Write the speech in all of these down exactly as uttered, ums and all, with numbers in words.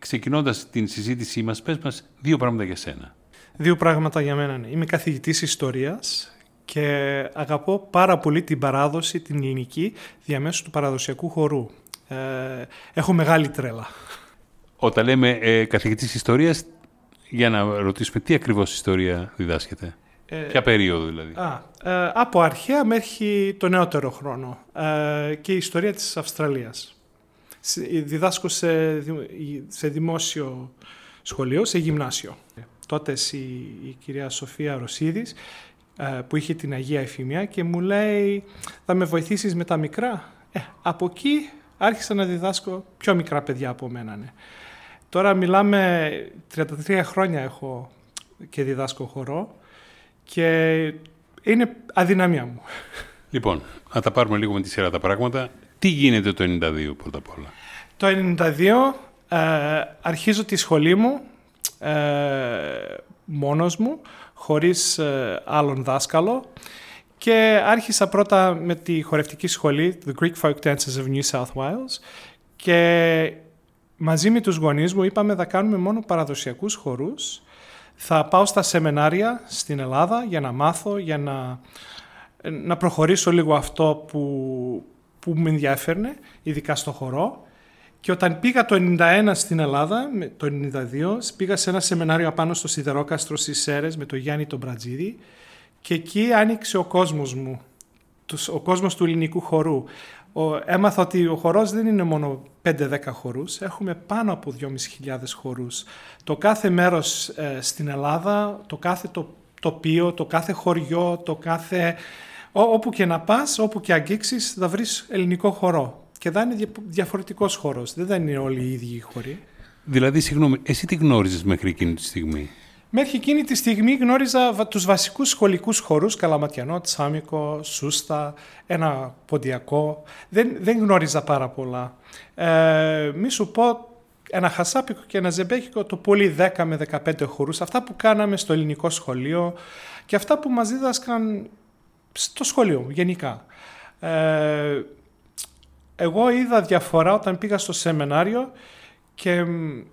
ξεκινώντας την συζήτησή μας, πες μας δύο πράγματα για σένα. Δύο πράγματα για μένα. Ναι. Είμαι καθηγητής ιστορίας και αγαπώ πάρα πολύ την παράδοση, την ελληνική, διαμέσου του παραδοσιακού χορού. Ε, έχω μεγάλη τρέλα. Όταν λέμε ε, καθηγητής ιστορίας, για να ρωτήσουμε τι ακριβώς ιστορία διδάσκεται. Ε, Ποια περίοδο δηλαδή. Α, ε, από αρχαία μέχρι το νεότερο χρόνο ε, και η ιστορία της Αυστραλίας. Διδάσκω σε, σε δημόσιο σχολείο, σε γυμνάσιο. Τότε η, η κυρία Σοφία Ρωσίδης ε, που είχε την Αγία Εφημία και μου λέει θα με βοηθήσεις με τα μικρά. Ε, από εκεί άρχισα να διδάσκω πιο μικρά παιδιά από μένα. Ναι. Τώρα μιλάμε, τριάντα τρία χρόνια έχω και διδάσκω χορό και είναι αδυναμία μου. Λοιπόν, να τα πάρουμε λίγο με τη σειρά τα πράγματα. Τι γίνεται το ενενήντα δύο πρώτα απ' όλα? Το ενενήντα δύο ε, αρχίζω τη σχολή μου ε, μόνος μου, χωρίς ε, άλλον δάσκαλο και άρχισα πρώτα με τη χορευτική σχολή, The Greek Folk Dances of New South Wales και μαζί με τους γονείς μου είπαμε θα κάνουμε μόνο παραδοσιακούς χορούς. Θα πάω στα σεμινάρια στην Ελλάδα για να μάθω, για να, να προχωρήσω λίγο αυτό που, που με ενδιαφέρνε, ειδικά στο χορό. Και όταν πήγα το ενενήντα ένα στην Ελλάδα, το ενενήντα δύο, πήγα σε ένα σεμινάριο απάνω στο Σιδερόκαστρο στις Σέρρες με τον Γιάννη τον Μπρατζίδη και εκεί άνοιξε ο κόσμος μου, ο κόσμος του ελληνικού χορού. Ο, έμαθα ότι ο χορός δεν είναι μόνο πέντε δέκα χορούς, έχουμε πάνω από δυόμισι χιλιάδες χορούς. Το κάθε μέρος ε, στην Ελλάδα, το κάθε το, τοπίο, το κάθε χωριό, το κάθε... Ό, όπου και να πας, όπου και αγγίξεις, θα βρεις ελληνικό χορό. Και θα είναι διαφορετικός χορός, δεν θα είναι όλοι οι ίδιοι οι χοροί. Δηλαδή, συγγνώμη, εσύ τι γνώριζες μέχρι εκείνη τη στιγμή? Μέχρι εκείνη τη στιγμή γνώριζα τους βασικούς σχολικούς χορούς, καλαματιανό, τσάμικο, σούστα, ένα ποντιακό. Δεν, δεν γνώριζα πάρα πολλά. Ε, μη σου πω ένα χασάπικο και ένα ζεμπέκικο, το πολύ δέκα με δεκαπέντε χορούς, αυτά που κάναμε στο ελληνικό σχολείο και αυτά που μας δίδασκαν στο σχολείο γενικά. Ε, εγώ είδα διαφορά όταν πήγα στο σεμινάριο και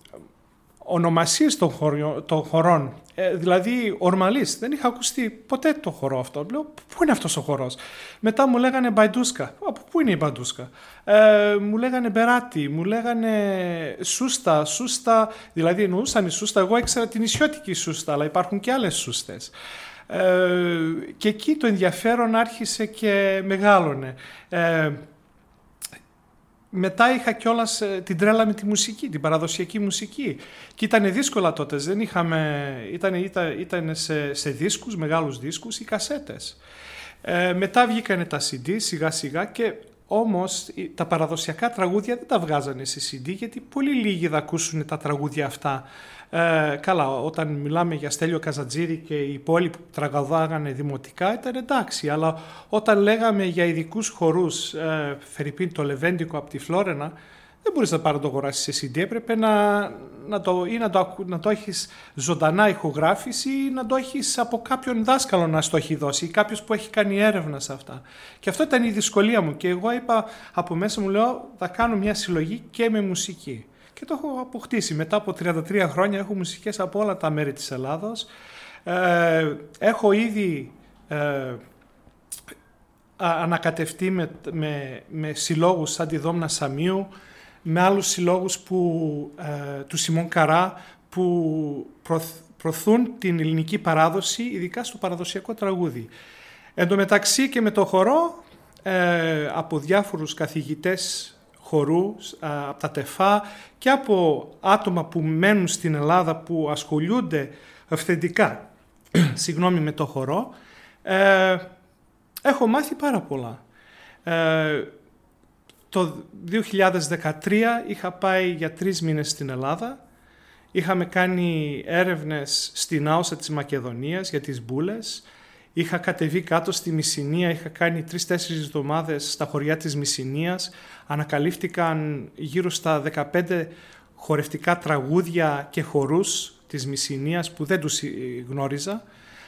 ονομασίες των, χωριό, των χωρών, ε, δηλαδή ορμαλής, δεν είχα ακουστεί ποτέ το χορό αυτό. Λέω, πού είναι αυτός ο χορός? Μετά μου λέγανε μπαϊντούσκα. Από πού είναι η μπαϊντούσκα? Ε, μου λέγανε μπεράτη, μου λέγανε σούστα, σούστα, δηλαδή εννοούσαν η σούστα, εγώ ήξερα την νησιώτικη σούστα, αλλά υπάρχουν και άλλες σούστες. Ε, και εκεί το ενδιαφέρον άρχισε και μεγάλωνε. Ε, Μετά είχα κιόλας την τρέλα με τη μουσική, την παραδοσιακή μουσική. Και ήταν δύσκολα τότε, δεν είχαμε, ήταν, ήταν, ήταν σε, σε δίσκους, μεγάλους δίσκους ή κασέτες. Ε, μετά βγήκανε τα σι ντι σιγά σιγά και όμως τα παραδοσιακά τραγούδια δεν τα βγάζανε σε σι ντι γιατί πολύ λίγοι θα ακούσουν τα τραγούδια αυτά. Ε, καλά, όταν μιλάμε για Στέλιο Καζατζήρη και οι υπόλοιποι που τραγουδάγανε δημοτικά ήταν εντάξει, αλλά όταν λέγαμε για ειδικούς χορούς, ε, φερειπίν το Λεβέντικο από τη Φλόρενα, δεν μπορείς να πάρει να το αγοράσεις σε σι ντι, έπρεπε να, να, το, ή να, το, να το έχεις ζωντανά ηχογράφηση ή να το έχεις από κάποιον δάσκαλο να στο έχει δώσει ή κάποιος που έχει κάνει έρευνα σε αυτά. Και αυτό ήταν η δυσκολία μου και εγώ είπα από μέσα μου, λέω, θα κάνω μια συλλογή και με μουσική. Και το έχω αποκτήσει. Μετά από τριάντα τρία χρόνια έχω μουσικές από όλα τα μέρη της Ελλάδος. Ε, έχω ήδη ε, ανακατευτεί με, με, με συλλόγους σαν τη Δόμνα Σαμίου, με άλλους συλλόγους που, ε, του Σιμών Καρά που προθ, προωθούν την ελληνική παράδοση, ειδικά στο παραδοσιακό τραγούδι. Εν τω μεταξύ και με το χορό, ε, από διάφορους καθηγητές χορού, από τα ΤΕΦΑ και από άτομα που μένουν στην Ελλάδα που ασχολούνται αυθεντικά συγγνώμη, με το χορό, ε, έχω μάθει πάρα πολλά. Ε, το δύο χιλιάδες δεκατρία είχα πάει για τρεις μήνες στην Ελλάδα. Είχαμε κάνει έρευνες στην Άουσα της Μακεδονίας για τις μπούλες. Είχα κατεβεί κάτω στη Μυσσηνία, είχα κάνει τρεις-τέσσερις εβδομάδες στα χωριά της Μυσσηνίας. Ανακαλύφθηκαν γύρω στα δεκαπέντε χορευτικά τραγούδια και χορούς της Μυσσηνίας που δεν τους γνώριζα.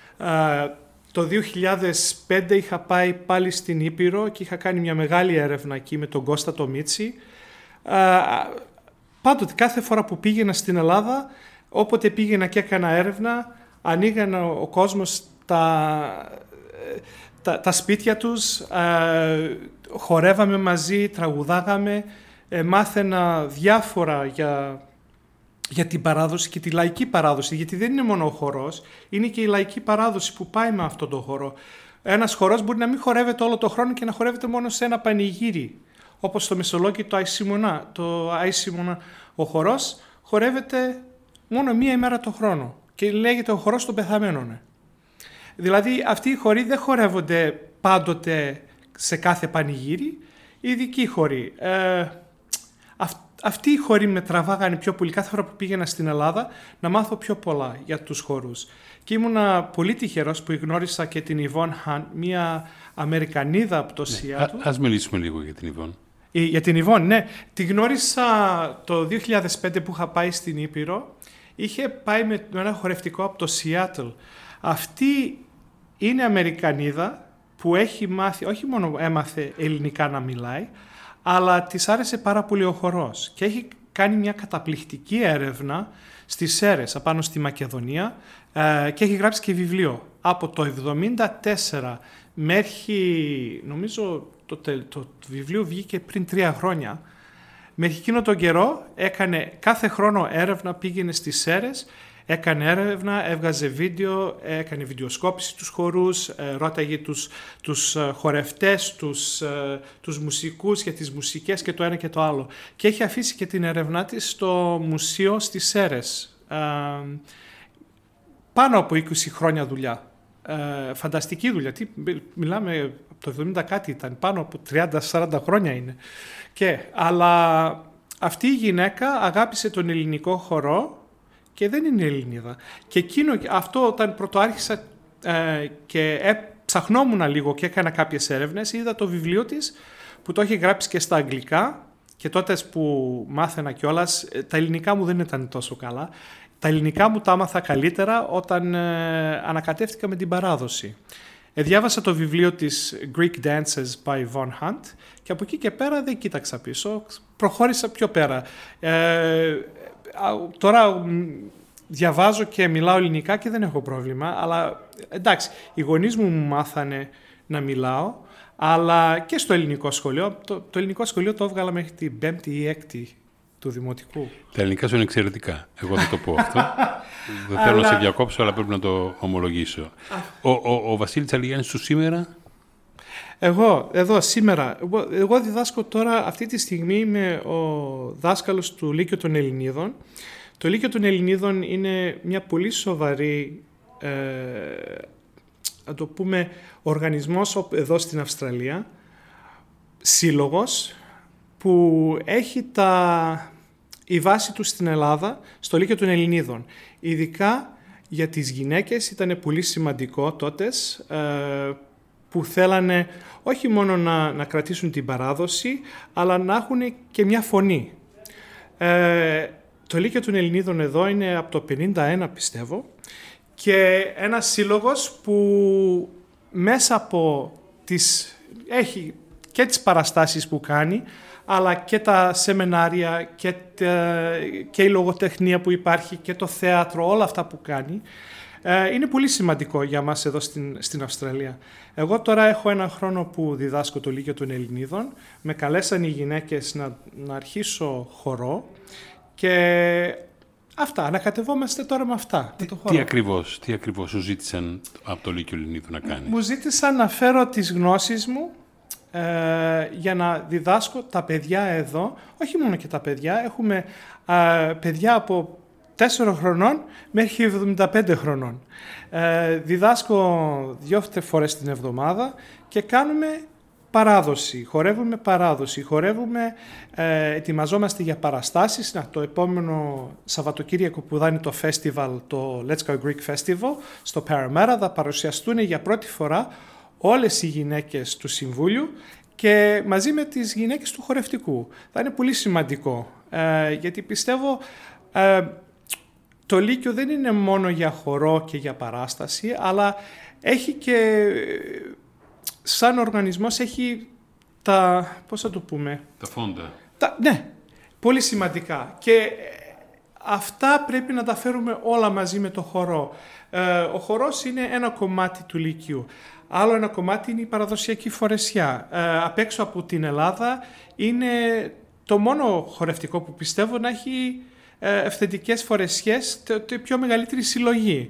Το δύο χιλιάδες πέντε είχα πάει πάλι στην Ήπειρο και είχα κάνει μια μεγάλη έρευνα εκεί με τον Κώστα το Μίτσι. πάντοτε κάθε φορά που πήγαινα στην Ελλάδα, όποτε πήγαινα και έκανα έρευνα, ανοίγανε ο κόσμος τα, τα, τα σπίτια τους, ε, χορεύαμε μαζί, τραγουδάγαμε, ε, μάθαινα διάφορα για, για την παράδοση και τη λαϊκή παράδοση, γιατί δεν είναι μόνο ο χορός, είναι και η λαϊκή παράδοση που πάει με αυτόν τον χορό. Ένας χορός μπορεί να μην χορεύεται όλο τον χρόνο και να χορεύεται μόνο σε ένα πανηγύρι, όπως το Μεσολόγγι, το Αϊσιμονά. Το Αϊσιμονά, ο χορός χορεύεται μόνο μία ημέρα το χρόνο και λέγεται ο χορός των πεθαμένων. Δηλαδή αυτοί οι χοροί δεν χορεύονται πάντοτε σε κάθε πανηγύρι, ειδικοί χοροί. Ε, αυ, αυτοί οι χοροί με τραβάγανε πιο πολύ κάθε φορά που πήγαινα στην Ελλάδα να μάθω πιο πολλά για τους χορούς. Και ήμουνα πολύ τυχερός που γνώρισα και την Ιβόν Χαντ, μια Αμερικανίδα από το Σιάτλ. Ναι, ας μιλήσουμε λίγο για την Ιβόν. Για την Ιβόν, ναι. Τη γνώρισα το δύο χιλιάδες πέντε που είχα πάει στην Ήπειρο. Είχε πάει με ένα χορευτικό από το Σιάτλ. Αυτή είναι Αμερικανίδα που έχει μάθει, όχι μόνο έμαθε ελληνικά να μιλάει, αλλά της άρεσε πάρα πολύ ο χορός. Και έχει κάνει μια καταπληκτική έρευνα στις Σέρρες, απάνω στη Μακεδονία, και έχει γράψει και βιβλίο. Από το εβδομήντα τέσσερα μέχρι, νομίζω το, το, το βιβλίο βγήκε πριν τρία χρόνια, μέχρι εκείνο τον καιρό έκανε κάθε χρόνο έρευνα, πήγαινε στις Σέρρες, έκανε έρευνα, έβγαζε βίντεο, έκανε βιντεοσκόπηση τους χορούς, ρώταγε τους, τους χορευτές, τους, τους μουσικούς για τις μουσικές και το ένα και το άλλο. Και έχει αφήσει και την έρευνά της στο μουσείο στις Σέρρες. Πάνω από είκοσι χρόνια δουλειά. Ε, φανταστική δουλειά. Τι, μιλάμε από το εβδομήντα κάτι ήταν, πάνω από τριάντα σαράντα χρόνια είναι. Και, αλλά αυτή η γυναίκα αγάπησε τον ελληνικό χορό και δεν είναι Ελληνίδα. Και εκείνο, αυτό όταν πρωτοάρχισα ε, και ε, ψαχνόμουν λίγο και έκανα κάποιες έρευνες, είδα το βιβλίο της που το έχει γράψει και στα αγγλικά και τότε που μάθαινα κιόλας, τα ελληνικά μου δεν ήταν τόσο καλά. Τα ελληνικά μου τα άμαθα καλύτερα όταν ε, ανακατεύτηκα με την παράδοση. Ε, διάβασα το βιβλίο της Greek Dances by Yvonne Hunt και από εκεί και πέρα δεν κοίταξα πίσω, προχώρησα πιο πέρα. Ε, τώρα διαβάζω και μιλάω ελληνικά και δεν έχω πρόβλημα, αλλά εντάξει, οι γονείς μου μου μάθανε να μιλάω, αλλά και στο ελληνικό σχολείο. Το, το ελληνικό σχολείο το έβγαλα μέχρι την πέμπτη ή έκτη του δημοτικού. Τα ελληνικά σου είναι εξαιρετικά. Εγώ δεν το πω αυτό. Δεν θέλω αλλά... να σε διακόψω, αλλά πρέπει να το ομολογήσω. ο, ο, ο Βασίλης Αλιγιάννης σου σήμερα... Εγώ, εδώ, σήμερα. Εγώ, εγώ διδάσκω τώρα, αυτή τη στιγμή, είμαι ο δάσκαλος του Λύκειου των Ελληνίδων. Το Λύκειο των Ελληνίδων είναι μια πολύ σοβαρή, ε, να το πούμε, οργανισμός εδώ στην Αυστραλία, σύλλογος, που έχει τα, η βάση του στην Ελλάδα, στο Λύκειο των Ελληνίδων. Ειδικά για τις γυναίκες ήταν πολύ σημαντικό τότε, ε, που θέλανε όχι μόνο να, να κρατήσουν την παράδοση, αλλά να έχουν και μια φωνή. Ε, το Λύκειο των Ελληνίδων εδώ είναι από το πενήντα ένα, πιστεύω, και ένας σύλλογος που μέσα από τις, έχει και τις παραστάσεις που κάνει, αλλά και τα σεμινάρια και, τα, και η λογοτεχνία που υπάρχει και το θέατρο, όλα αυτά που κάνει, ε, είναι πολύ σημαντικό για μας εδώ στην, στην Αυστραλία. Εγώ τώρα έχω ένα χρόνο που διδάσκω το Λύκειο των Ελληνίδων. Με καλέσαν οι γυναίκες να, να αρχίσω χορό και αυτά, ανακατευόμαστε τώρα με αυτά. Τι, με το τι, ακριβώς, τι ακριβώς σου ζήτησαν από το Λύκειο Ελληνίδων να κάνεις? Μου ζήτησαν να φέρω τις γνώσεις μου ε, για να διδάσκω τα παιδιά εδώ, όχι μόνο και τα παιδιά, έχουμε ε, παιδιά από τέσσερα χρονών μέχρι εβδομήντα πέντε χρονών. Ε, διδάσκω δύο φορές την εβδομάδα και κάνουμε παράδοση, χορεύουμε παράδοση, χορεύουμε, ε, ετοιμαζόμαστε για παραστάσεις. Να, το επόμενο Σαββατοκύριακο που θα είναι το festival, το Let's Go Greek Festival, στο Parramatta, θα παρουσιαστούν για πρώτη φορά όλες οι γυναίκες του Συμβούλιου και μαζί με τις γυναίκες του χορευτικού. Θα είναι πολύ σημαντικό, ε, γιατί πιστεύω ε, το Λύκειο δεν είναι μόνο για χορό και για παράσταση, αλλά έχει και, σαν οργανισμός, έχει τα, πώς θα το πούμε... Τα φόντα. Τα, ναι, Πολύ σημαντικά. Και αυτά πρέπει να τα φέρουμε όλα μαζί με το χορό. Ε, ο χορός είναι ένα κομμάτι του Λυκείου. Άλλο ένα κομμάτι είναι η παραδοσιακή φορεσιά. Ε, απ' έξω από την Ελλάδα είναι το μόνο χορευτικό που πιστεύω να έχει ε, αυθεντικές φορεσιές, το, το πιο μεγαλύτερη συλλογή.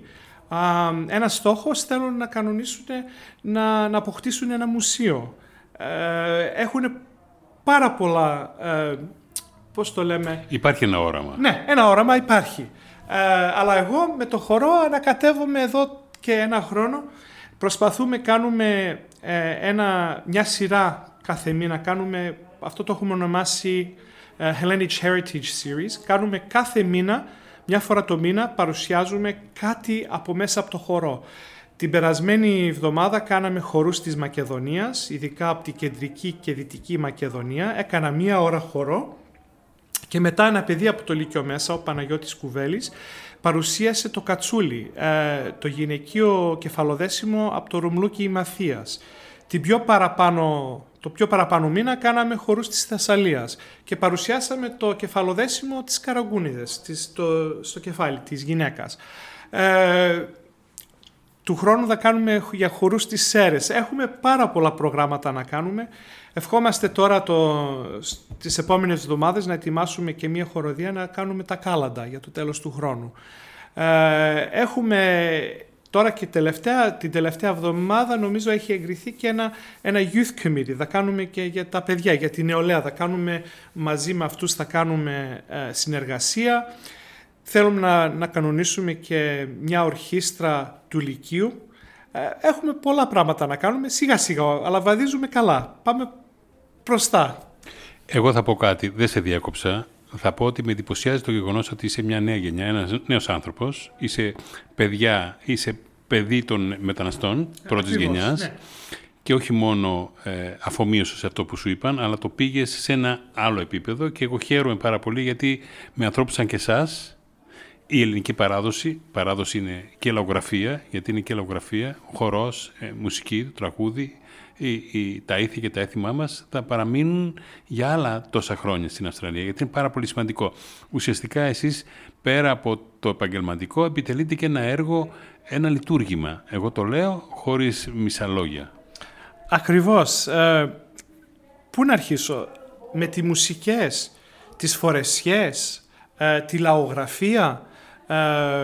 Ε, ένας στόχος θέλουν να κανονίσουν, να, να αποκτήσουν ένα μουσείο. Ε, έχουν πάρα πολλά... Ε, πώς το λέμε... Υπάρχει ένα όραμα. Ναι, ένα όραμα υπάρχει. Ε, αλλά εγώ με το χορό ανακατεύομαι εδώ και ένα χρόνο. Προσπαθούμε, κάνουμε ε, ένα, μια σειρά κάθε μήνα. Κάνουμε, αυτό το έχουμε ονομάσει ε, Hellenic Heritage Series. Κάνουμε κάθε μήνα, μια φορά το μήνα, παρουσιάζουμε κάτι από μέσα από το χορό. Την περασμένη εβδομάδα κάναμε χορούς της Μακεδονίας, ειδικά από την κεντρική και δυτική Μακεδονία. Έκανα μία ώρα χορό. Και μετά ένα παιδί από το Λύκειο μέσα, ο Παναγιώτης Κουβέλης, παρουσίασε το κατσούλι, ε, το γυναικείο κεφαλοδέσιμο από το Ρουμλούκι Μαθίας. Την πιο παραπάνω, το πιο παραπάνω μήνα κάναμε χορούς της Θεσσαλίας και παρουσιάσαμε το κεφαλοδέσιμο της Καραγκούνιδες, της, το, στο κεφάλι της γυναίκας. Ε, του χρόνου θα κάνουμε για χορούς της Σέρρες. Έχουμε πάρα πολλά προγράμματα να κάνουμε. Ευχόμαστε τώρα το, τις επόμενες εβδομάδες να ετοιμάσουμε και μια χοροδία να κάνουμε τα κάλαντα για το τέλος του χρόνου. Ε, έχουμε τώρα και τελευταία, την τελευταία εβδομάδα νομίζω έχει εγκριθεί και ένα, ένα youth committee. Θα κάνουμε και για τα παιδιά, για την νεολαία. Θα κάνουμε μαζί με αυτούς, θα κάνουμε ε, συνεργασία. Θέλουμε να, να κανονίσουμε και μια ορχήστρα του Λυκείου. Έχουμε πολλά πράγματα να κάνουμε, σιγά σιγά, αλλά βαδίζουμε καλά. Πάμε μπροστά. Εγώ θα πω κάτι, δεν σε διάκοψα. Θα πω ότι με εντυπωσιάζει το γεγονός ότι είσαι μια νέα γενιά, ένας νέος άνθρωπος. Είσαι παιδιά, είσαι παιδί των μεταναστών πρώτης γενιάς. Ναι. Και όχι μόνο ε, αφομοίωσες αυτό που σου είπαν, αλλά το πήγες σε ένα άλλο επίπεδο. Και εγώ χαίρομαι πάρα πολύ γιατί με ανθρώπους σαν και εσάς, η ελληνική παράδοση, παράδοση είναι και λαογραφία, γιατί είναι και λαογραφία, χορός, ε, μουσική, το τραγούδι, η, η, τα ήθη και τα έθιμά μας θα παραμείνουν για άλλα τόσα χρόνια στην Αυστραλία, γιατί είναι πάρα πολύ σημαντικό. Ουσιαστικά εσείς πέρα από το επαγγελματικό επιτελείτε και ένα έργο, ένα λειτουργήμα. Εγώ το λέω χωρίς μισαλόγια. Ακριβώς. Ε, πού να αρχίσω? Με τις μουσικές, τις φορεσιές, ε, τη λαογραφία. Ε,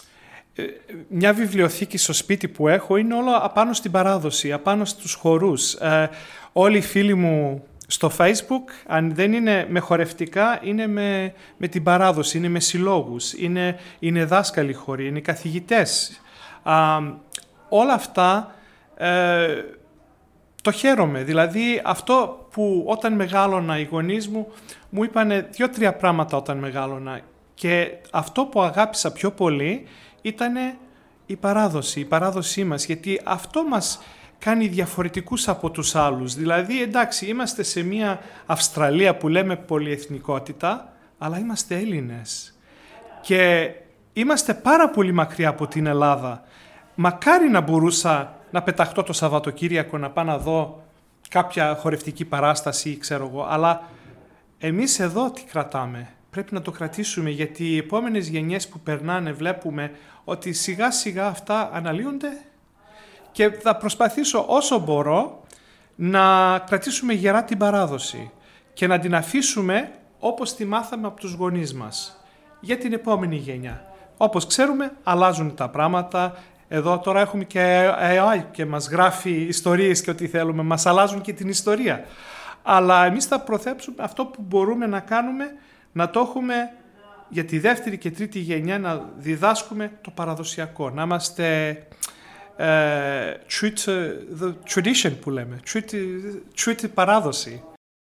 μια βιβλιοθήκη στο σπίτι που έχω είναι όλο απάνω στην παράδοση, απάνω στους χορούς. Ε, όλοι οι φίλοι μου στο Facebook, αν δεν είναι με χορευτικά, είναι με, με την παράδοση, είναι με συλλόγους, είναι, είναι δάσκαλοι χοροί, είναι καθηγητές. Α, όλα αυτά ε, το χαίρομαι. Δηλαδή αυτό που όταν μεγάλωνα οι γονείς μου, μου είπανε δύο-τρία πράγματα όταν μεγάλωνα. Και αυτό που αγάπησα πιο πολύ ήταν η παράδοση, η παράδοσή μας, γιατί αυτό μας κάνει διαφορετικούς από τους άλλους. Δηλαδή, εντάξει, είμαστε σε μια Αυστραλία που λέμε πολυεθνικότητα, αλλά είμαστε Έλληνες. Και είμαστε πάρα πολύ μακριά από την Ελλάδα. Μακάρι να μπορούσα να πεταχτώ το Σαββατοκύριακο να πάω να δω κάποια χορευτική παράσταση, ξέρω εγώ, αλλά εμείς εδώ τι κρατάμε? Πρέπει να το κρατήσουμε, γιατί οι επόμενες γενιές που περνάνε βλέπουμε ότι σιγά σιγά αυτά αναλύονται και θα προσπαθήσω όσο μπορώ να κρατήσουμε γερά την παράδοση και να την αφήσουμε όπως τη μάθαμε από τους γονείς μας για την επόμενη γενιά. Όπως ξέρουμε αλλάζουν τα πράγματα, εδώ τώρα έχουμε και έι άι και μας γράφει ιστορίες και ό,τι θέλουμε, μας αλλάζουν και την ιστορία. Αλλά εμείς θα προθέψουμε αυτό που μπορούμε να κάνουμε, να το έχουμε για τη δεύτερη και τρίτη γενιά, να διδάσκουμε το παραδοσιακό, να είμαστε uh, true to the tradition που λέμε, true to, true to παράδοση.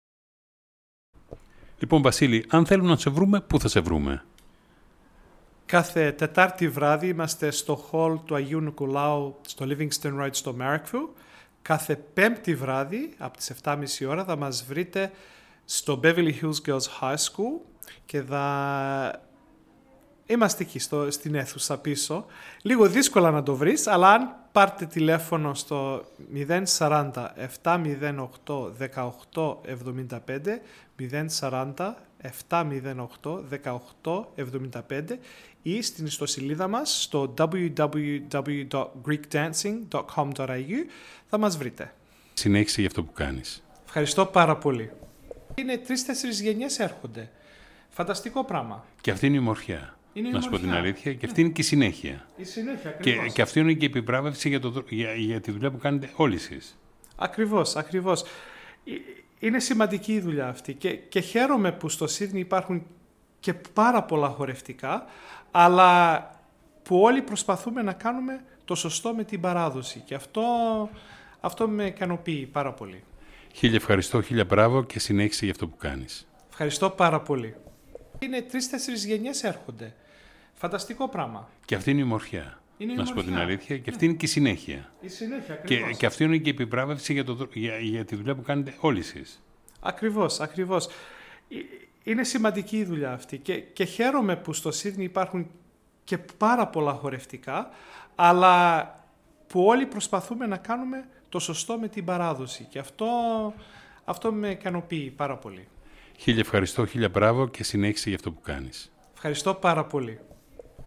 Λοιπόν, Βασίλη, αν θέλουμε να σε βρούμε, πού θα σε βρούμε? Κάθε Τετάρτη βράδυ είμαστε στο hall του Αγίου Νικολάου στο Livingston Road στο Marrickville. Κάθε Πέμπτη βράδυ από τις επτά και μισή ώρα θα μας βρείτε στο Beverly Hills Girls High School και θα είμαστε εκεί στο, στην αίθουσα πίσω. Λίγο δύσκολα να το βρεις, αλλά αν πάρτε τηλέφωνο στο μηδέν σαράντα επτά μηδέν οκτώ δεκαοκτώ εβδομήντα πέντε, μηδέν σαράντα επτά μηδέν οκτώ δεκαοκτώ εβδομήντα πέντε ή στην ιστοσελίδα μας στο double-u double-u double-u dot greek dancing dot com dot a u θα μας βρείτε. Συνέχισε για αυτό που κάνεις. Ευχαριστώ πάρα πολύ. Είναι τρεις-τέσσερις γενιές έρχονται. Φανταστικό πράγμα. Και αυτή είναι η ομορφιά. Είναι η να σου πω ομορφιά. την αλήθεια. Και αυτή είναι και η συνέχεια. Η συνέχεια, Και, ακριβώς. και αυτή είναι και η επιβράβευση για, το, για, για τη δουλειά που κάνετε όλοι εσείς. Ακριβώς, ακριβώς. Ε, Είναι σημαντική η δουλειά αυτή και, και χαίρομαι που στο Σίδνεϊ υπάρχουν και πάρα πολλά χορευτικά, αλλά που όλοι προσπαθούμε να κάνουμε το σωστό με την παράδοση και αυτό, αυτό με ικανοποιεί πάρα πολύ. Χίλια ευχαριστώ, χίλια μπράβο και συνέχισε για αυτό που κάνεις. Ευχαριστώ πάρα πολύ. Είναι τρεις-τέσσερις γενιές έρχονται. Φανταστικό πράγμα. Και αυτή είναι η ομορφιά. Είναι η να σου πω ομορφιά. την αλήθεια. Και αυτή είναι και η συνέχεια. Η συνέχεια, Και, ακριβώς. και αυτή είναι και η επιβράβευση για, το, για, για τη δουλειά που κάνετε όλοι εσείς. Ακριβώς, ακριβώς. Ε, Είναι σημαντική η δουλειά αυτή και, και χαίρομαι που στο Σίδνεϊ υπάρχουν και πάρα πολλά χορευτικά, αλλά που όλοι προσπαθούμε να κάνουμε το σωστό με την παράδοση και αυτό, αυτό με ικανοποιεί πάρα πολύ. Χίλια ευχαριστώ, χίλια μπράβο και συνέχισε για αυτό που κάνεις. Ευχαριστώ πάρα πολύ.